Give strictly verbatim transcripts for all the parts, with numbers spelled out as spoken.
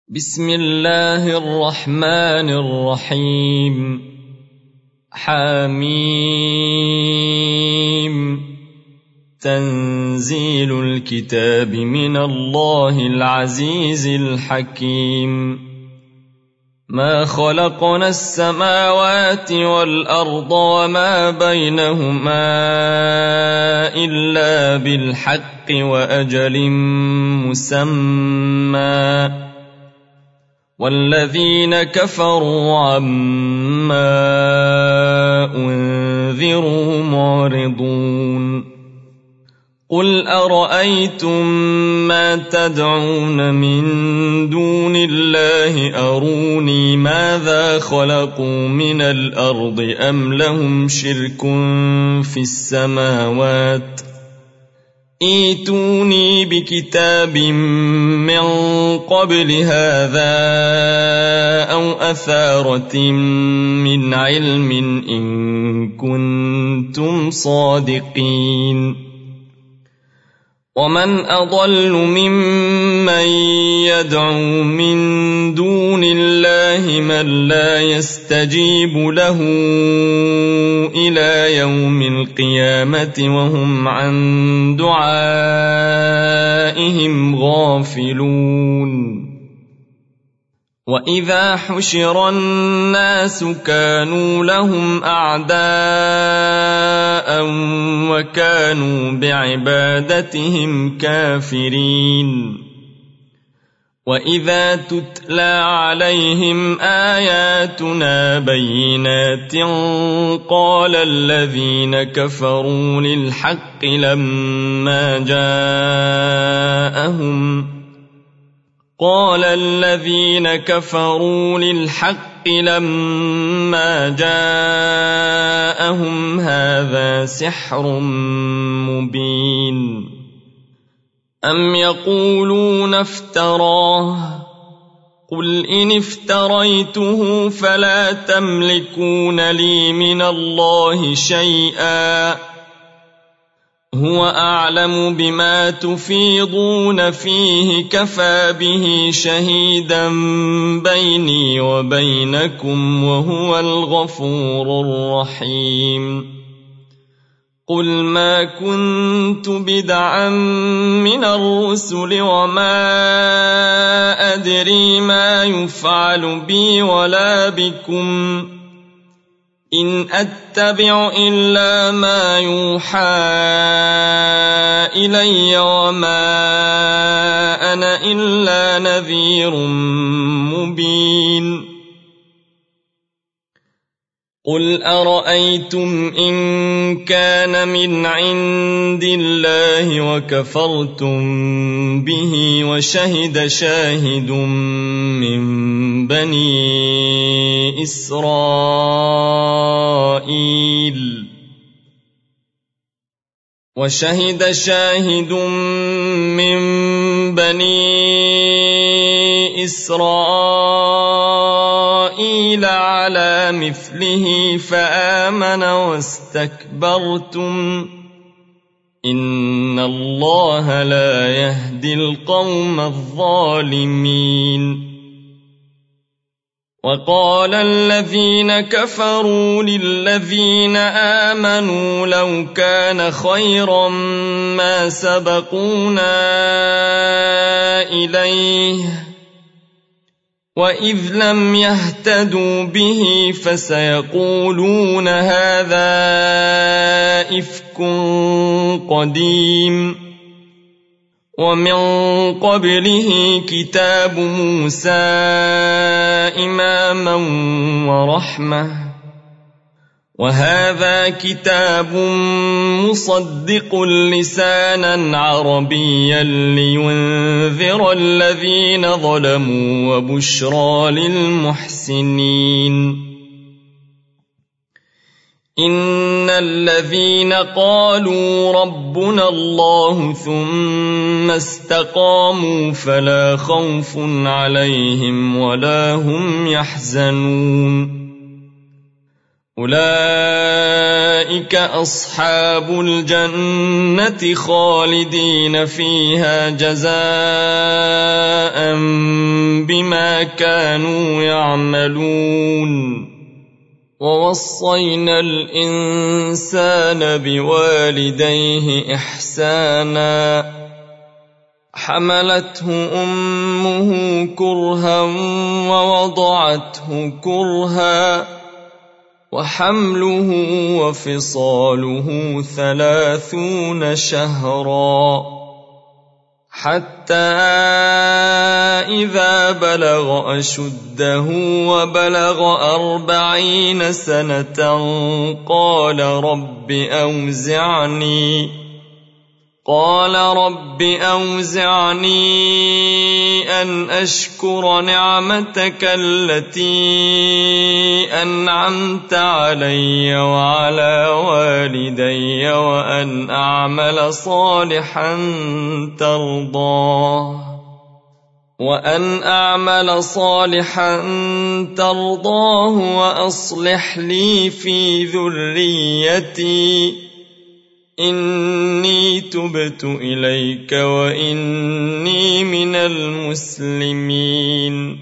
بسم الله الرحمن الرحيم. حميم. تنزيل الكتاب من الله العزيز الحكيم. ما خلقنا السماوات والأرض وما بينهما إلا بالحق وأجل مسمى، والذين كفروا عما أنذروا معرضون. قل أرأيتم ما تدعون من دون الله أروني ماذا خلقوا من الأرض أم لهم شرك في السماوات؟ ائتوني بكتاب من قبل هذا أو أثارة من علم إن كنتم صادقين. ومن أضل ممن يدعو من دون الله من لا يستجيب له إلى يوم القيامة وهم عن دعائهم غافلون. وإذا حشر الناس كانوا لهم أعداء وكانوا بعبادتهم كافرين. وإذا تتلى عليهم آياتنا بينات قال الذين كفروا للحق لما جاءهم قال الذين كفروا للحق لما جاءهم هذا سحر مبين. أم يقولون افتراه قل إن افتريته فلا تملكون لي من الله شيئا هو أعلم بما تفيضون فيه كفى به شهيدا بيني وبينكم وهو الغفور الرحيم. قل ما كنت بدعا من الرسل وما أدري ما يفعل بي ولا بكم إن أتبع إلا ما يوحى إلي وما أنا إلا نذير مبين. قل أرأيتم إن كان من عند الله وكفرتم به وشهد شاهد من بني إسرائيل وشهد شاهد من بني إسرائيل على مثله فآمن واستكبرتم إن الله لا يهدي القوم الظالمين. وقال الذين كفروا للذين آمنوا لو كان خيرا ما سبقونا إليه وإذ لم يهتدوا به فسيقولون هذا إفك قديم. ومن قبله كتاب موسى إماما ورحمة وهذا كتاب مصدق لسانا عربيا لينذر الذين ظلموا وبشرى للمحسنين. إن الذين قالوا ربنا الله ثم استقاموا فلا خوف عليهم ولا هم يحزنون أولئك أصحاب الجنة خالدين فيها جزاء بما كانوا يعملون ووصينا الإنسان بوالديه إحسانا حملته أمه كرها ووضعته كرها وحمله وفصاله ثلاثون شهرا حتى إذا بلغ أشده وبلغ أربعين سنة قال رب أوزعني قال رب أوزعني أن أشكر نعمتك التي أنعمت علي وعلى والدي وأن أعمل صالحا ترضاه وأن أعمل صالحا ترضاه وأصلح لي في ذريتي إني تبت إليك وإني من المسلمين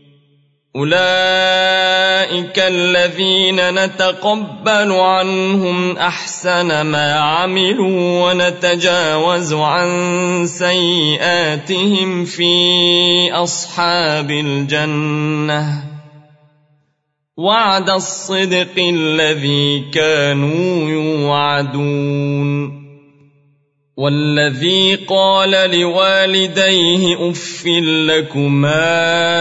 أولئك الذين نتقبل عنهم أحسن ما عملوا ونتجاوز عن سيئاتهم في أصحاب الجنة وعد الصدق الذي كانوا يوعدون والذي قال لوالديه أف لكما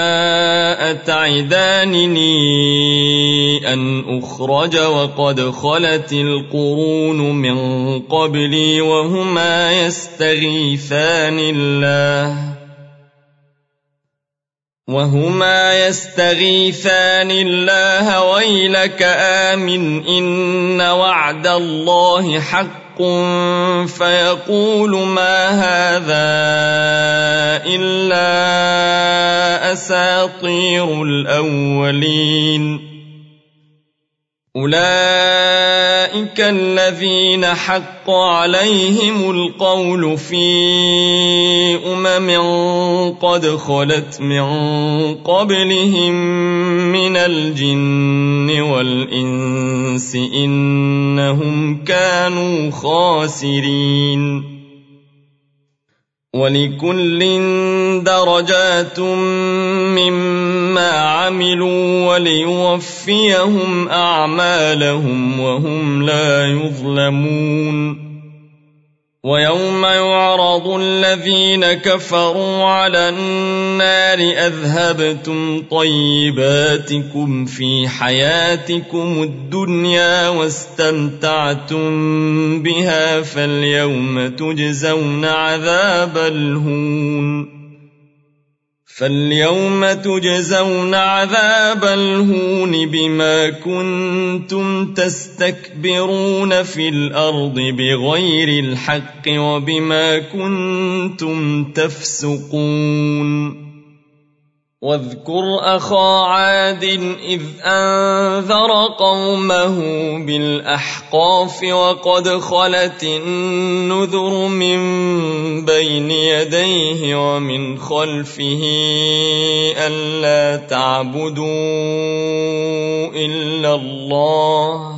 أتعدانني أن أخرج وقد خلت القرون من قبلي وهما يستغيثان الله وهما يستغيثان الله ويلك آمن إن وعد الله حق فيقول ما هذا إلا أساطير الأولين أولئك الذين حق عليهم القول في أمم قد خلت من قبلهم من الجن والإنس إنهم كانوا خاسرين ولكل درجات مما عملوا وليوفيهم أعمالهم وهم لا يظلمون ويوم يعرض الذين كفروا على النار أذهبتم طيباتكم في حياتكم الدنيا واستمتعتم بها فاليوم تجزون عذاب الهون فاليوم تجزون عذاب الهون بما كنتم تستكبرون في الأرض بغير الحق وبما كنتم تفسقون واذكر أخا عاد إذ أنذر قومه بالأحقاف وقد خلت النذر من بين يديه ومن خلفه ألا تعبدوا إلا الله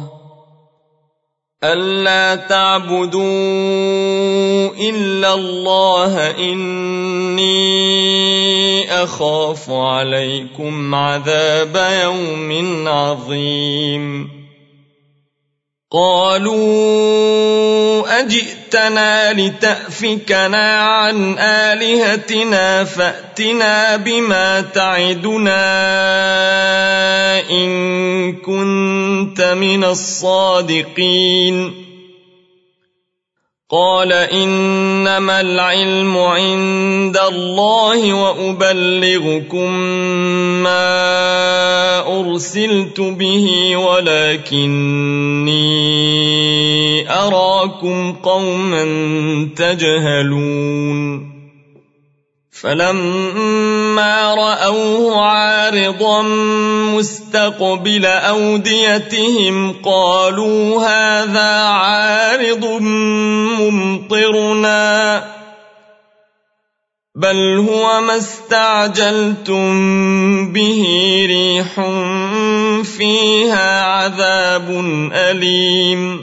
ألا تعبدوا إلا الله إني أخاف عليكم عذاب يوم عظيم قالوا أجئتنا لتأفكنا عن آلهتنا فأتنا بما تعدنا إن كنت من الصادقين قال إنما العلم عند الله وأبلغكم ما أرسلت به ولكني أراكم قوما تجهلون فلما رأوه عارضا مستقبل أوديتهم قالوا هذا عارض ممطرنا بل هو ما استعجلتم به ريح فيها عذاب أليم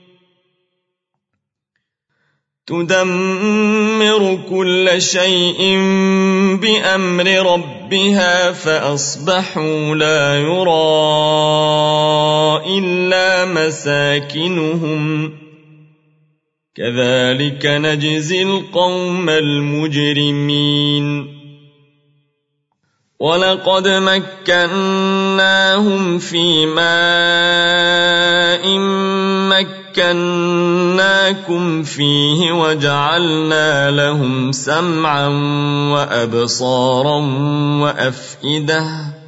تدمر كل شيء بأمر ربها فأصبحوا لا يرى إلا مساكنهم كذلك نجزي القوم المجرمين ولقد مكناهم في ماء مكناكم فيه وجعلنا لهم سمعا وأبصارا وأفئدة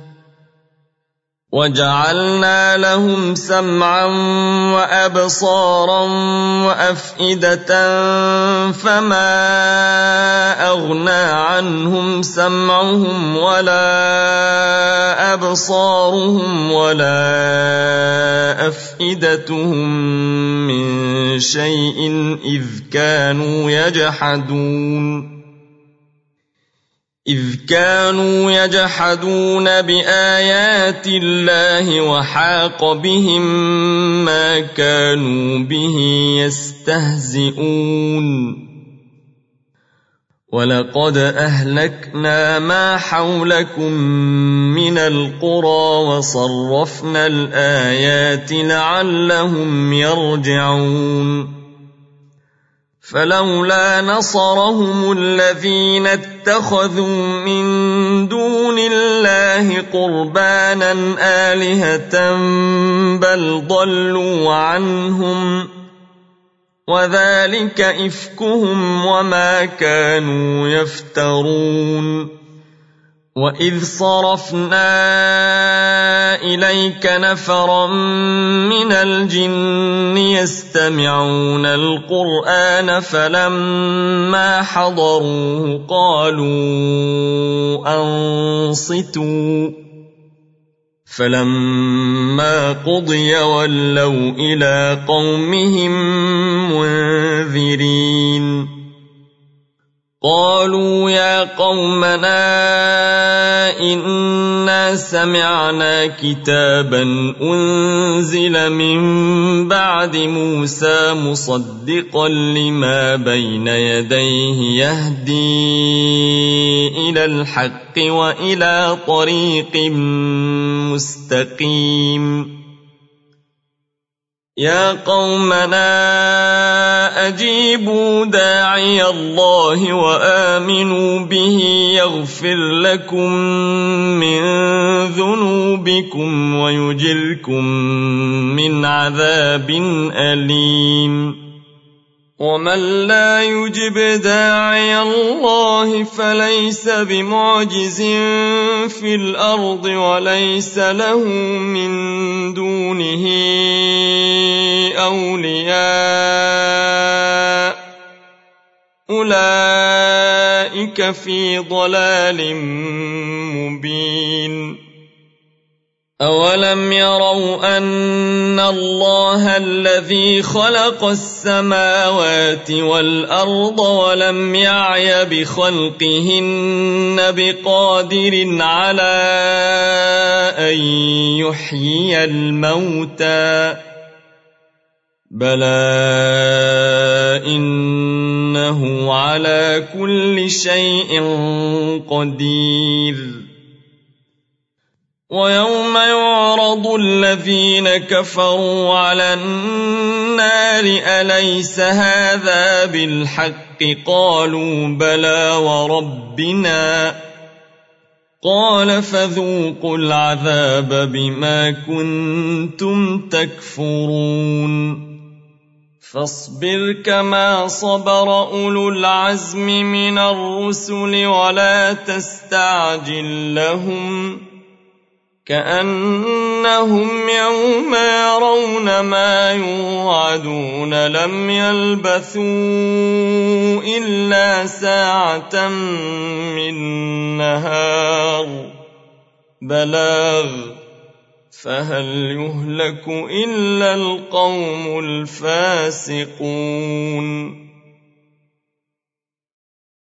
وجعلنا لهم سمعا وأبصارا وأفئدة فما أغنى عنهم سمعهم ولا أبصارهم ولا أفئدتهم من شيء إذ كانوا يجحدون إذ كانوا يجحدون بآيات الله وحاق بهم ما كانوا به يستهزئون ولقد أهلكنا ما حولكم من القرى وصرفنا الآيات لعلهم يرجعون فلولا نصرهم الذين اتخذوا من دون الله قربانا آلهة بل ضلوا عنهم وذلك إفكهم وما كانوا يفترون وإذ صرفنا إليك نفرا من الجن يستمعون القرآن فلما حضروه قالوا أنصتوا فلما قضي ولوا إلى قومهم منذرين قالوا يا قومنا إنا سمعنا كتابا أنزل من بعد موسى مصدقا لما بين يديه يهدي إلى الحق وإلى طريق مستقيم يا قومنا أجيبوا داعي الله وآمنوا به يغفر لكم من ذنوبكم ويجركم من عذاب أليم ومن لا يجب داعي الله فليس بمعجز في الأرض وليس له من دونه أولياء أولئك في ضلال مبين أولم يروا أن الله الذي خلق السماوات والأرض ولم يعي بخلقهن بقادر على أن يحيي الموتى بلى إنه على كل شيء قدير ويوم يعرض الذين كفروا على النار أليس هذا بالحق قالوا بلى وربنا قال فذوقوا العذاب بما كنتم تكفرون فاصبر كما صبر أولو العزم من الرسل ولا تستعجل لهم كأنهم يوم يرون ما يوعدون لم يلبثوا إلا ساعة من نهار بلاغ فهل يهلك إلا القوم الفاسقون